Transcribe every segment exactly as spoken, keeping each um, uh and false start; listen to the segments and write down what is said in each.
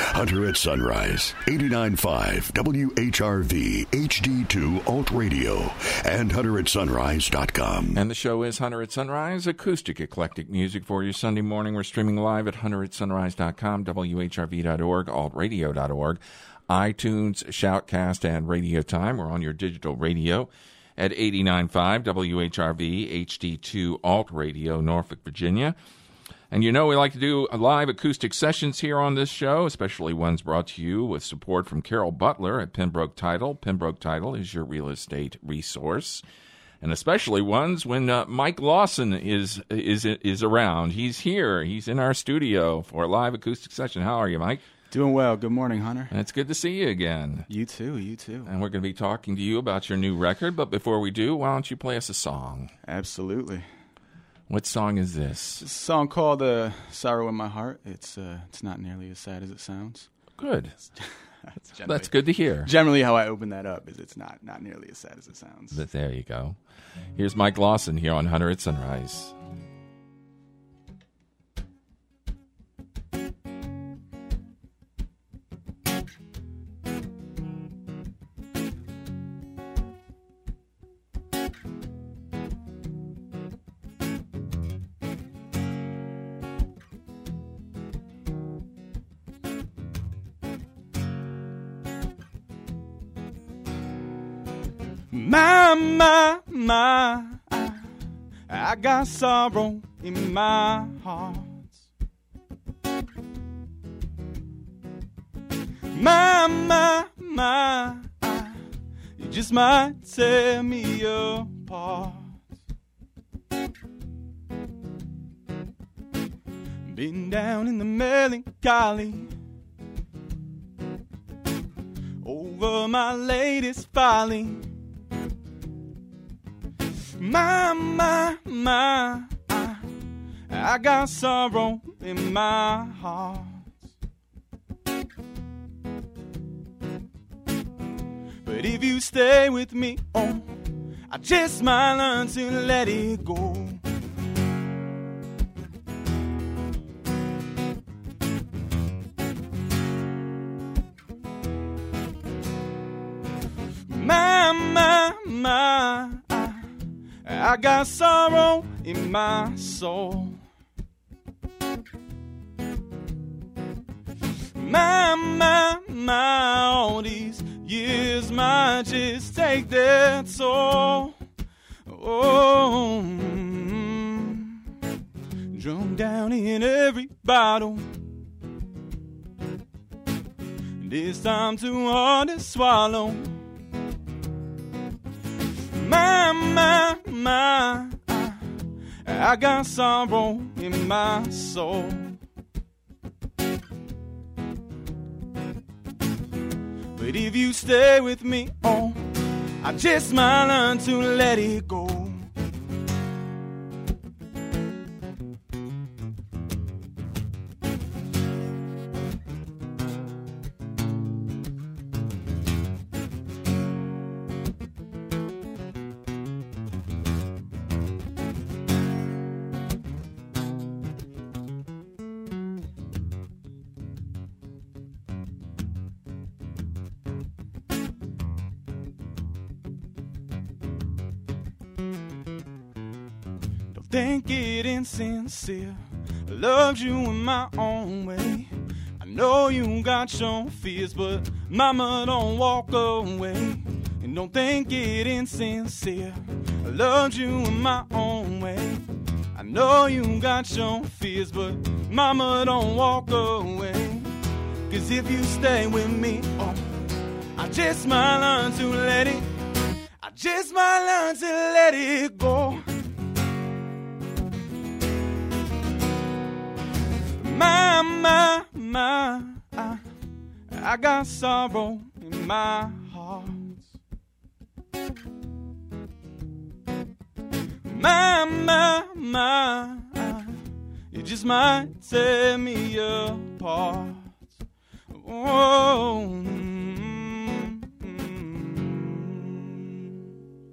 Hunter at Sunrise, eighty-nine point five W H R V H D two Alt Radio, and hunter at sunrise dot com. And the show is Hunter at Sunrise, acoustic eclectic music for you Sunday morning. We're streaming live at hunter at sunrise dot com, W H R V dot org, alt radio dot org, iTunes, Shoutcast, and Radio Time. We're on your digital radio at eighty-nine point five W H R V H D two Alt Radio, Norfolk, Virginia. And you know we like to do live acoustic sessions here on this show, especially ones brought to you with support from Carol Butler at Pembroke Title. Pembroke Title is your real estate resource. And especially ones when uh, Mike Lawson is is is around. He's here. He's in our studio for a live acoustic session. How are you, Mike? Doing well. Good morning, Hunter. And it's good to see you again. You too, you too. And we're going to be talking to you about your new record. But before we do, why don't you play us a song? Absolutely. What song is this? It's a song called uh, Sorrow in My Heart. It's uh, it's not nearly as sad as it sounds. Good. That's good to hear. Generally how I open that up is it's not, not nearly as sad as it sounds. But there you go. Here's Mike Lawson here on Hunter at Sunrise. My, my, my, I, I got sorrow in my heart. My, my, my, I, you just might tear me apart. Been down in the melancholy over my latest folly. My, my, my, I, I got sorrow in my heart. But if you stay with me, oh, I just might learn to let it go. My, my, my, I got sorrow in my soul. My, my, my, all these years might just take their toll. Oh, mm, drunk down in every bottle. This time too hard to swallow. My, my, my, I, I got sorrow in my soul. But if you stay with me, oh, I just might learn to let it go. Think it insincere. I loved you in my own way. I know you got your fears, but mama, don't walk away. And don't think it insincere. I loved you in my own way. I know you got your fears, but mama, don't walk away. Cause if you stay with me, oh, I just might learn to let it, I just might learn to let it go. My, my, my, I, I got sorrow in my heart. My, my, my, I, you just might tear me apart. Oh, mm, mm.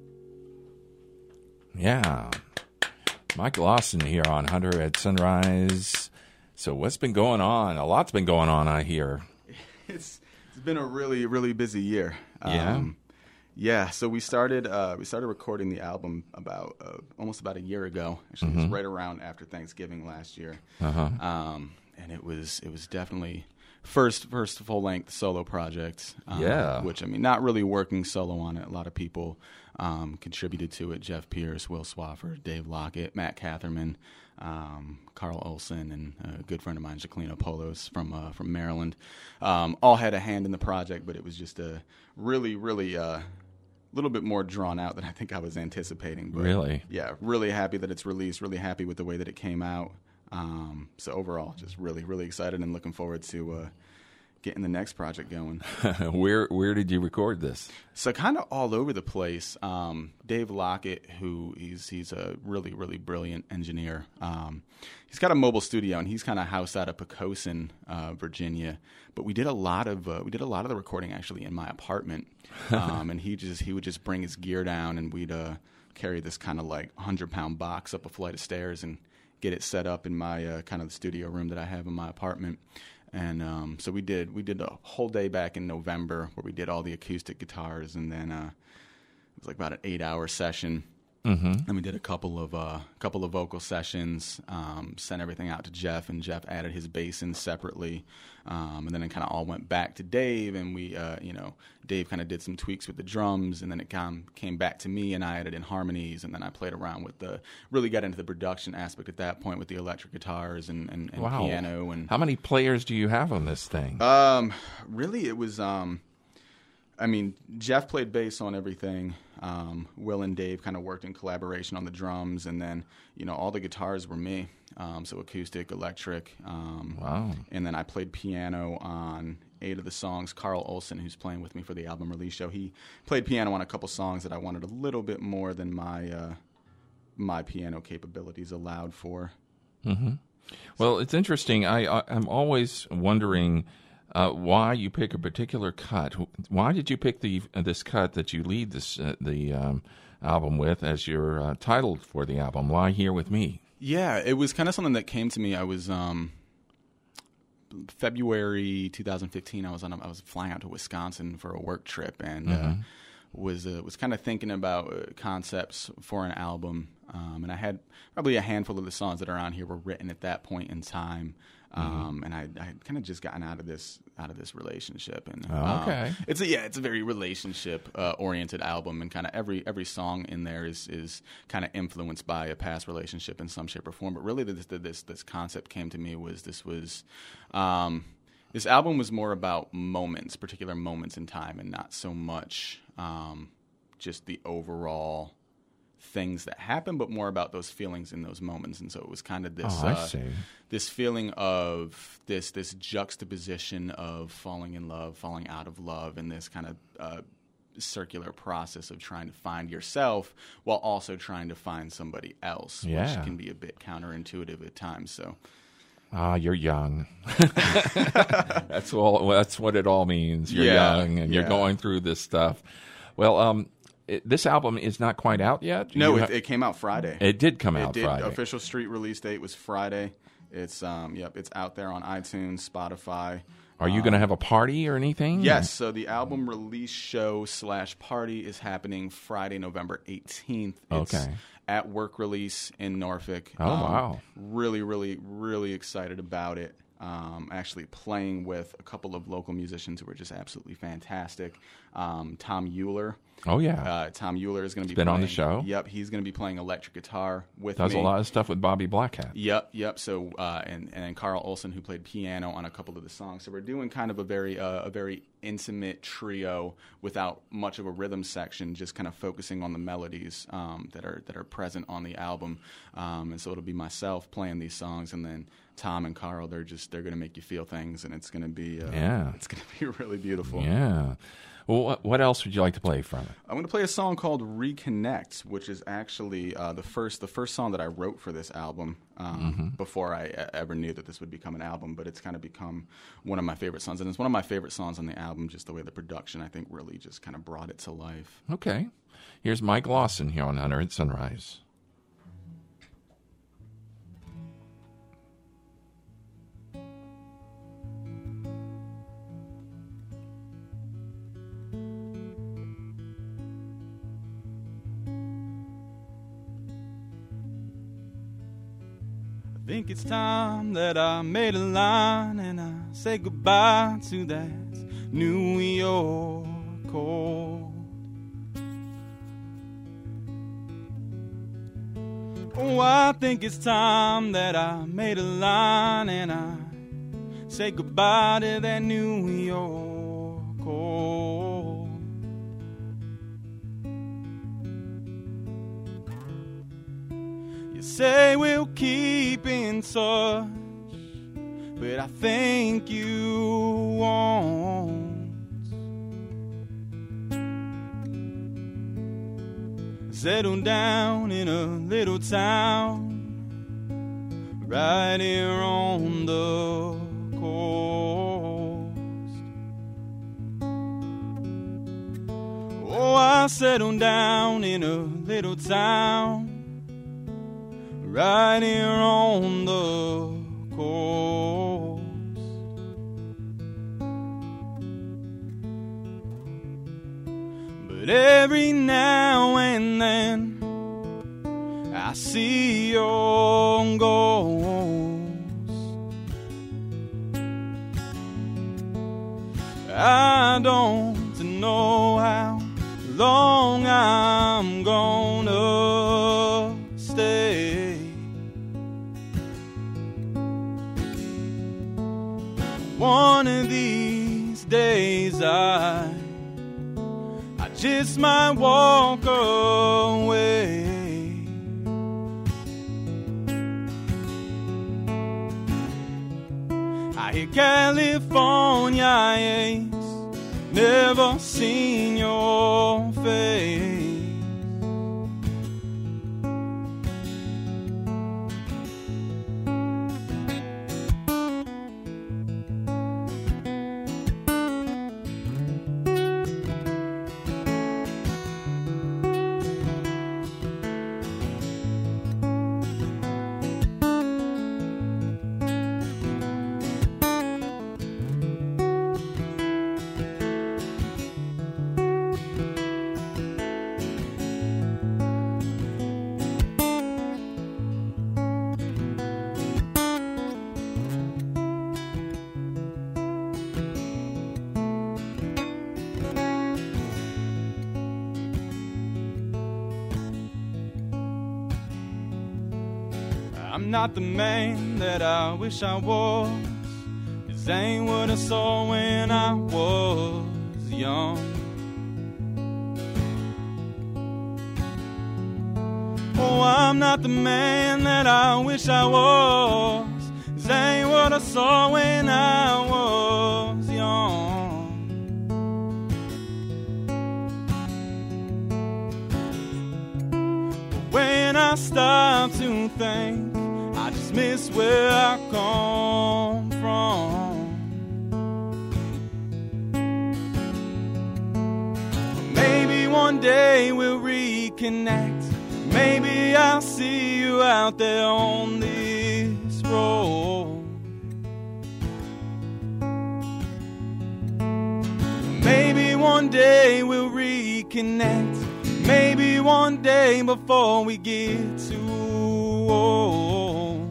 Yeah. Mike Lawson here on Hunter at Sunrise. So what's been going on? A lot's been going on, I hear. it's it's been a really really busy year. Yeah. Um, yeah. So we started uh, we started recording the album about uh, almost about a year ago. Actually, Mm-hmm. it was right around after Thanksgiving last year. Uh-huh. Um, and it was it was definitely first first full length solo project. Um, Yeah. Which I mean, not really working solo on it. A lot of people um, contributed to it. Jeff Pierce, Will Swafford, Dave Lockett, Matt Catherman. Um, Carl Olson, and a good friend of mine, Jacqueline Polos from uh, from Maryland, um, all had a hand in the project, but it was just a really, really a uh, little bit more drawn out than I think I was anticipating. But, Really? Yeah, really happy that it's released, really happy with the way that it came out. Um, so overall, just really, really excited and looking forward to uh, getting the next project going. where where did you record this? So kind of all over the place. Um, Dave Lockett, who he's he's a really really brilliant engineer. Um, he's got a mobile studio, and he's kind of housed out of Poquoson, uh, Virginia. But we did a lot of uh, we did a lot of the recording actually in my apartment. Um, and he just he would just bring his gear down, and we'd uh, carry this kind of like hundred pound box up a flight of stairs and get it set up in my uh, kind of the studio room that I have in my apartment. And um, so we did we did a whole day back in November where we did all the acoustic guitars, and then uh, it was like about an eight hour session. Mm-hmm. And we did a couple of uh, couple of vocal sessions. Um, sent everything out to Jeff, and Jeff added his bass in separately. Um, and then it kind of all went back to Dave, and we, uh, you know, Dave kind of did some tweaks with the drums, and then it came came back to me, and I added in harmonies, and then I played around with the really got into the production aspect at that point with the electric guitars and, and, and Wow. piano. And How many players do you have on this thing? um, really, it was. Um, I mean, Jeff played bass on everything. Um, Will and Dave kind of worked in collaboration on the drums, and then you know all the guitars were me. Um, so acoustic, electric. Um, Wow. And then I played piano on eight of the songs. Carl Olson, who's playing with me for the album release show, he played piano on a couple songs that I wanted a little bit more than my uh, my piano capabilities allowed for. Well, it's interesting. I, I I'm always wondering uh, why you pick a particular cut. Why did you pick the uh, this cut that you lead this uh, the um, album with as your uh, title for the album? Lie Here With Me. Yeah, it was kind of something that came to me. I was um, February twenty fifteen. I was on. A, I was flying out to Wisconsin for a work trip, and uh, was uh, was kind of thinking about uh, concepts for an album. Um, and I had probably a handful of the songs that are on here were written at that point in time. Um, and I, I had kind of just gotten out of this out of this relationship, and Oh, okay. um, it's a, yeah, it's a very relationship uh, oriented album, and kind of every every song in there is is kind of influenced by a past relationship in some shape or form. But really, this this this concept came to me was this was um, this album was more about moments, particular moments in time, and not so much um, just the overall things that happen, but more about those feelings in those moments. And so it was kind of this Oh, I uh, see. this feeling of this this juxtaposition of falling in love, falling out of love, and this kind of uh, circular process of trying to find yourself while also trying to find somebody else, Yeah. which can be a bit counterintuitive at times. So Ah, you're young. That's all. That's what it all means. You're Yeah, young, and yeah. you're going through this stuff. Well, um, it, this album is not quite out yet. no, You it, ha- it came out Friday. it did come It out did. Friday. Official street release date was Friday. It's um yep, it's out there on iTunes, Spotify. Are you going to have a party or anything? Yes, so the album release show slash party is happening Friday, November eighteenth. It's Okay. at Work Release in Norfolk. Oh, wow. Really, really, really excited about it. Um, actually playing with a couple of local musicians who are just absolutely fantastic. Um, Tom Euler. Oh yeah. Uh, Tom Euler is going to be been playing, on the show. Yep, he's going to be playing electric guitar with Does me. a lot of stuff with Bobby Blackhat. Yep, yep. So uh, and and then Carl Olson, who played piano on a couple of the songs. So we're doing kind of a very uh, a very intimate trio without much of a rhythm section, just kind of focusing on the melodies um, that are that are present on the album. Um, and so it'll be myself playing these songs, and then Tom and Carl. They're just they're going to make you feel things, and it's going to be uh, Yeah. it's going to be really beautiful. Yeah. Well, what, what else would you like to play from it? I'm going to play a song called "Reconnect," which is actually uh, the first the first song that I wrote for this album um, before I uh, ever knew that this would become an album. But it's kind of become one of my favorite songs, and it's one of my favorite songs on the album. Just the way the production, I think, really just kind of brought it to life. Okay. Here's Mike Lawson here on Hunter at Sunrise. think it's time that I made a line and I say goodbye to that New York cold. Oh, I think it's time that I made a line and I say goodbye to that New York cold. You say we'll keep in touch, but I think you won't. Settle down in a little town right here on the coast. Oh, I settled down in a little town right here on the coast. But every now and then I see your ghost. I don't know how long I'm gonna stay. One of these days I I just might walk away. I hear California aches, never seen your face. I'm not the man that I wish I was. This ain't what I saw when I was young. Oh, I'm not the man that I wish I was. This ain't what I saw when I was young. But when I stop to think, I just miss where I come from. Maybe one day we'll reconnect. Maybe I'll see you out there on this road. Maybe one day we'll reconnect. Maybe one day before we get too old.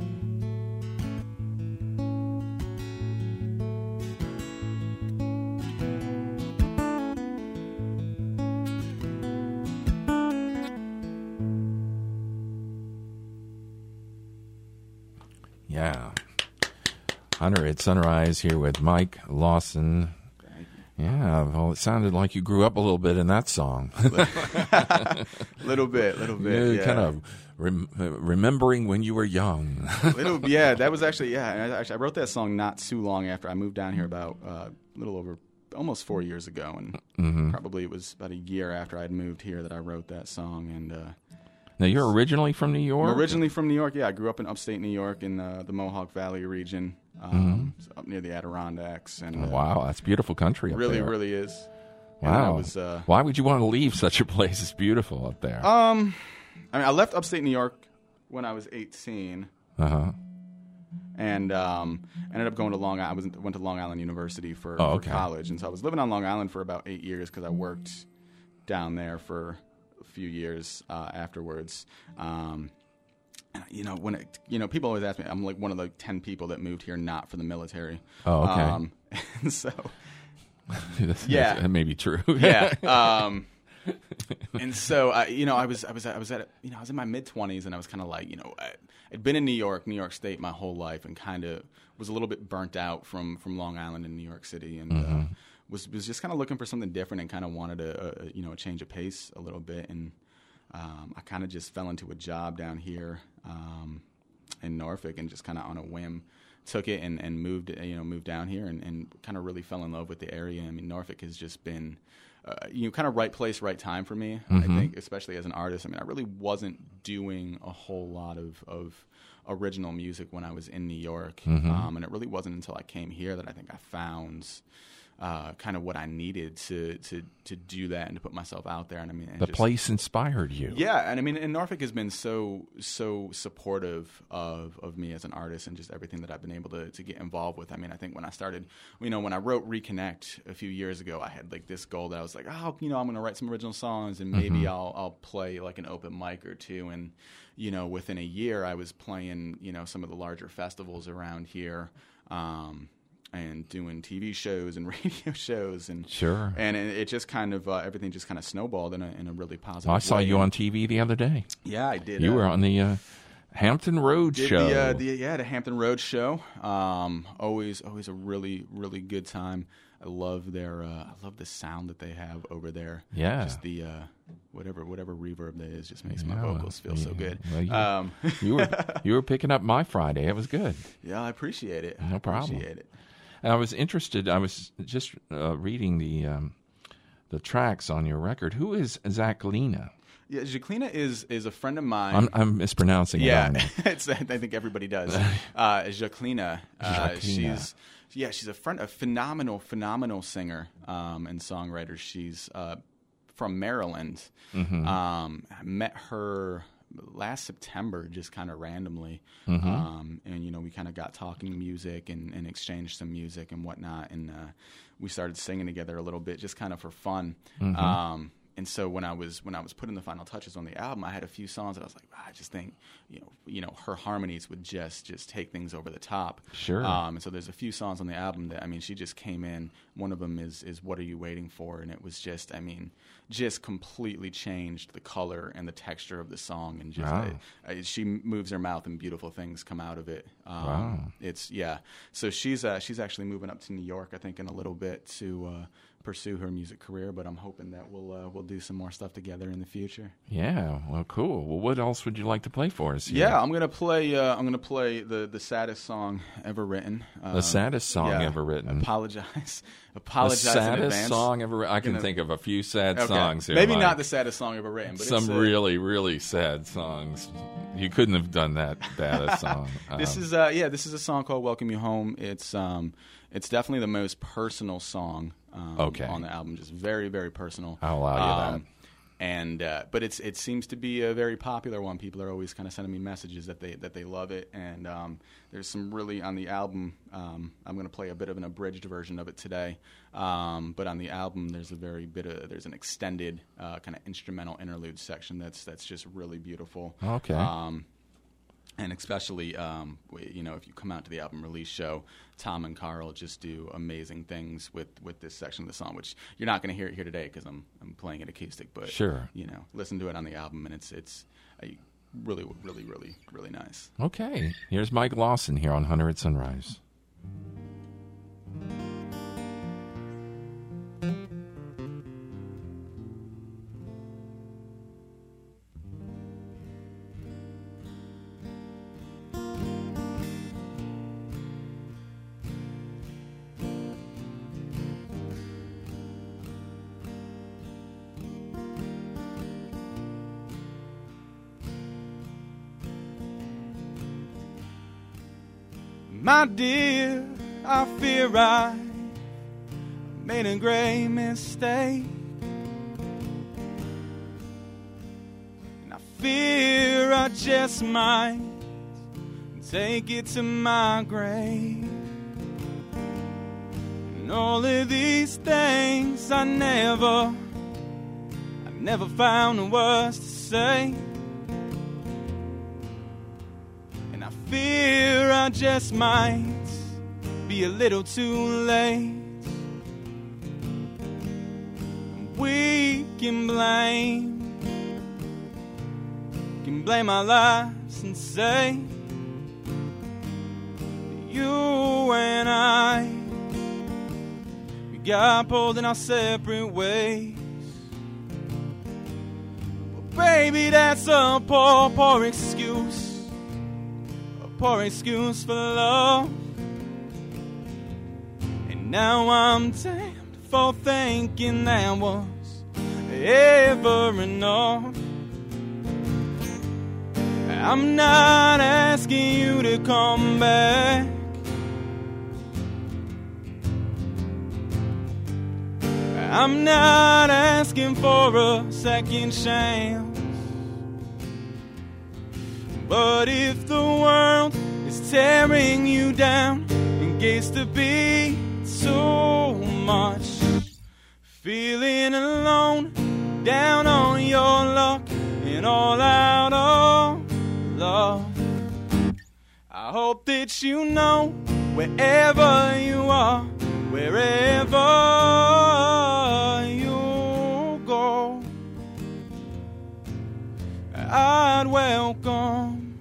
Yeah. Hunter at Sunrise here with Mike Lawson. Yeah, well, it sounded like you grew up a little bit in that song. little bit, little bit. Yeah, yeah. Kind of rem- remembering when you were young. little, yeah, that was actually, yeah. I, actually, I wrote that song not too long after I moved down here, about uh, a little over, almost four years ago. And mm-hmm. probably it was about a year after I'd moved here that I wrote that song. And uh, now, you're originally from New York? I'm originally from New York, yeah. I grew up in upstate New York in uh, the Mohawk Valley region. Um, mm-hmm. so up near the Adirondacks, and uh, wow, that's beautiful country. Up really, there. really is. Wow. Was, uh, Why would you want to leave such a place? It's beautiful up there. Um, I mean, I left upstate New York when I was eighteen. Uh huh. And um, ended up going to Long Island. I was, went to Long Island University for, oh, okay. for college, and so I was living on Long Island for about eight years because I worked down there for a few years uh, afterwards. Um, You know, when it, you know, people always ask me, I'm like one of the ten people that moved here not for the military. Oh, okay. Um, and so, that's, yeah, that may be true. yeah. Um, and so, I, you know, I was, I was, I was at, you know, I was in my mid twenties, and I was kind of like, you know, I, I'd been in New York, New York State, my whole life, and kind of was a little bit burnt out from from Long Island and New York City, and mm-hmm. uh, was was just kind of looking for something different, and kind of wanted a, a, you know, a change of pace a little bit, and um, I kind of just fell into a job down here. Um, in Norfolk, and just kind of on a whim took it and, and moved, you know, moved down here and, and kind of really fell in love with the area. I mean, Norfolk has just been, uh, you know, kind of right place, right time for me. Mm-hmm. I think, especially as an artist. I mean, I really wasn't doing a whole lot of, of original music when I was in New York. Mm-hmm. Um, and it really wasn't until I came here that I think I found Uh, kind of what I needed to, to to do that and to put myself out there. And I mean, and the just, place inspired you. Yeah, and I mean, and Norfolk has been so so supportive of of me as an artist and just everything that I've been able to to get involved with. I mean, I think when I started, you know, when I wrote Reconnect a few years ago, I had like this goal that I was like, oh, you know, I'm going to write some original songs and maybe mm-hmm. I'll I'll play like an open mic or two. And you know, within a year, I was playing, you know, some of the larger festivals around here. Um, and doing T V shows and radio shows, and sure, and it, it just kind of uh, everything just kind of snowballed in a in a really positive. Well, I saw way. you on T V the other day. Yeah, I did. You uh, were on the uh, Hampton Road did show. The, uh, the, yeah, the Hampton Road show. Um, always, always a really, really good time. I love their, uh, I love the sound that they have over there. Yeah, just the uh, whatever whatever reverb that is just makes yeah, my vocals feel yeah. so good. Well, you, um, you were you were picking up my Friday. It was good. Yeah, I appreciate it. No problem. I appreciate it. And I was interested. I was just uh, reading the um, the tracks on your record. Who is Jacqueline? Yeah, Jacqueline is is a friend of mine. I'm, I'm mispronouncing yeah, it. Yeah, it's, I think everybody does. Uh, Jacqueline. Uh, Jacqueline. She's yeah, she's a friend, a phenomenal, phenomenal singer um, and songwriter. She's uh, from Maryland. Mm-hmm. Um, I met her last September, just kind of randomly, mm-hmm. um, and you know, we kind of got talking music and, and exchanged some music and whatnot, and uh, we started singing together a little bit, just kind of for fun. Mm-hmm. Um, and so when I was when I was putting the final touches on the album, I had a few songs that I was like, ah, I just think you know you know her harmonies would just just take things over the top. Sure. Um, and so there's a few songs on the album that I mean, she just came in. One of them is is What Are You Waiting For? And it was just I mean. just completely changed the color and the texture of the song, and just wow. I, I, she moves her mouth and beautiful things come out of it. Um, wow. It's yeah. So she's uh, she's actually moving up to New York, I think, in a little bit to uh, pursue her music career. But I'm hoping that we'll uh, we'll do some more stuff together in the future. Yeah. Well, cool. Well, what else would you like to play for us here? Yeah, I'm gonna play. Uh, I'm gonna play the the saddest song ever written. Uh, the saddest song yeah, ever written. Apologize. Apologize the saddest in advance. song ever written. I can you know, think of a few sad okay. songs here. Maybe Mike. not the saddest song ever written, but some it's, uh, really, really sad songs. You couldn't have done that saddest song. Um, this is uh, yeah, this is a song called "Welcome You Home." It's um, it's definitely the most personal song um, okay. on the album. Just very, very personal. I'll allow you um, that. And uh, but it's it seems to be a very popular one. People are always kind of sending me messages that they that they love it. And um, there's some really on the album. Um, I'm going to play a bit of an abridged version of it today. Um, but on the album, there's a very bit of there's an extended uh, kind of instrumental interlude section that's that's just really beautiful. Okay. Um, And especially, um, you know, if you come out to the album release show, Tom and Carl just do amazing things with, with this section of the song, which you're not going to hear it here today because I'm I'm playing it acoustic. But sure, you know, listen to it on the album, and it's it's uh, really, really, really, really nice. Okay, here's Mike Lawson here on Hunter at Sunrise. My dear, I fear I made a great mistake, and I fear I just might take it to my grave. And all of these things I never, I never found the words to say. fear I just might be a little too late. We can blame, can blame our lives and say you and I, we got pulled in our separate ways. But baby, that's a poor, poor excuse, a poor excuse for love. And now I'm damned for thinking that was ever enough. I'm not asking you to come back. I'm not asking for a second chance. But if the world is tearing you down and gets to be so much, feeling alone, down on your luck, and all out of love, I hope that you know, wherever you are, wherever you go, I'd welcome,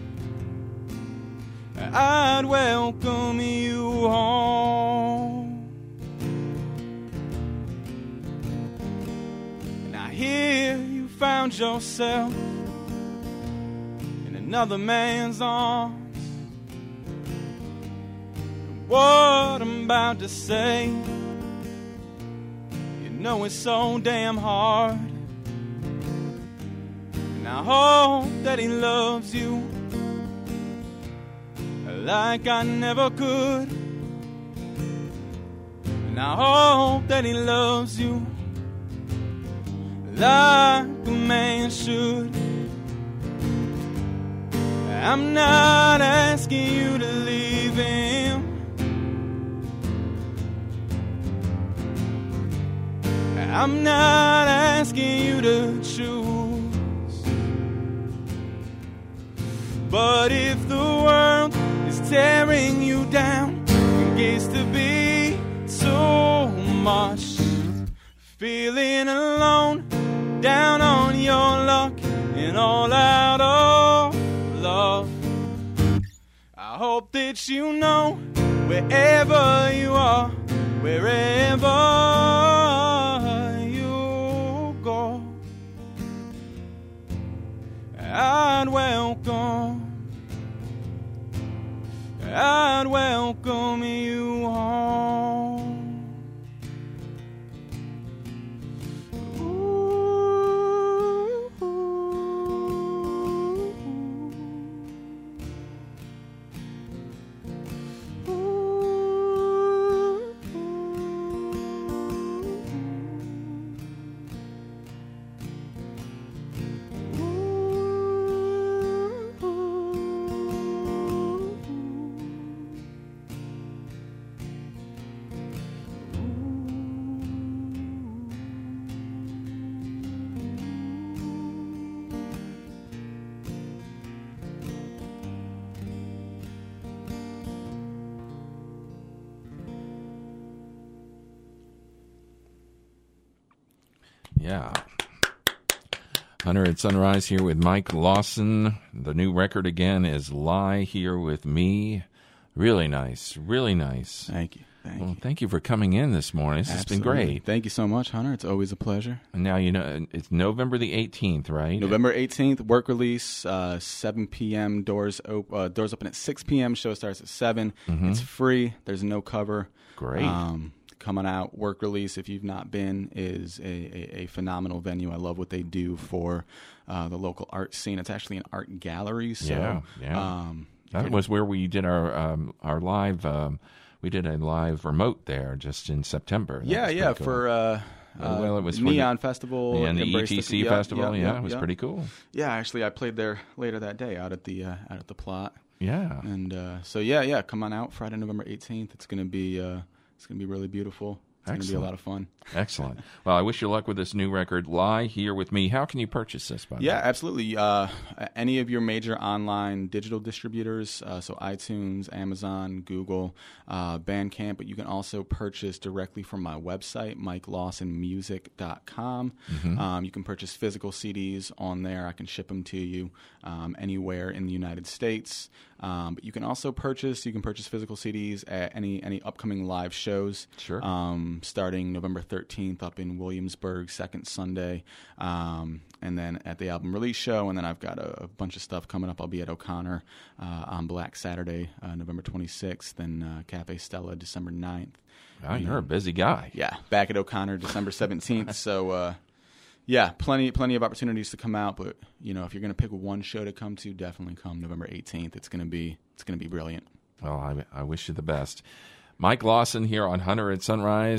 I'd welcome you home. And I hear you found yourself in another man's arms. And what I'm about to say, you know it's so damn hard. And I hope that he loves you like I never could. And I hope that he loves you like a man should. I'm not asking you to leave him. I'm not asking you to choose. But if the world is tearing you down and gets to be so much, feeling alone, down on your luck, and all out of love, I hope that you know, wherever you are, wherever you go, I'd welcome, I'd welcome you home. Yeah. Hunter at Sunrise here with Mike Lawson. The new record again is Lie Here With Me. Really nice. Really nice. Thank you. Thank well, you. thank you for coming in this morning. This Absolutely. has been great. Thank you so much, Hunter. It's always a pleasure. And now, you know, it's November the eighteenth, right? November eighteenth, work release, uh, seven p.m. Doors, op- uh, doors open at six p.m. Show starts at seven. Mm-hmm. It's free. There's no cover. Great. Um, coming out, work release, if you've not been, is a, a, a phenomenal venue. I love what they do for uh, the local art scene. It's actually an art gallery. So, yeah, yeah. Um, that was where we did our um, our live. Um, we did a live remote there just in September. That yeah, yeah, cool. for uh, uh, well, it was Neon the, Festival and the E T C the, Festival. Yeah, yeah, yeah, it was yeah. pretty cool. Yeah, actually, I played there later that day out at the uh, out at the Plot. Yeah, and uh, so yeah, yeah, come on out Friday, November eighteenth. It's gonna be uh, it's gonna be really beautiful. It's going to be a lot of fun. Excellent. Well, I wish you luck with this new record, Lie Here With Me. How can you purchase this, by the Yeah, way? absolutely. Uh, any of your major online digital distributors, uh, so iTunes, Amazon, Google, uh, Bandcamp, but you can also purchase directly from my website, mike lawson music dot com. Mm-hmm. Um, you can purchase physical C Ds on there. I can ship them to you um, anywhere in the United States. Um, but you can also purchase, you can purchase physical C Ds at any any upcoming live shows. Sure. Um, starting November thirteenth up in Williamsburg, second Sunday, um, and then at the album release show. And then I've got a, a bunch of stuff coming up. I'll be at O'Connor uh, on Black Saturday, uh, November twenty-sixth, and uh, Cafe Stella, December ninth. Oh, you're a busy guy. Yeah, back at O'Connor, December seventeenth. So, uh, yeah, plenty plenty of opportunities to come out. But you know, if you're going to pick one show to come to, definitely come November eighteenth. It's going to be it's going to be brilliant. Well, I, I wish you the best. Mike Lawson here on Hunter at Sunrise.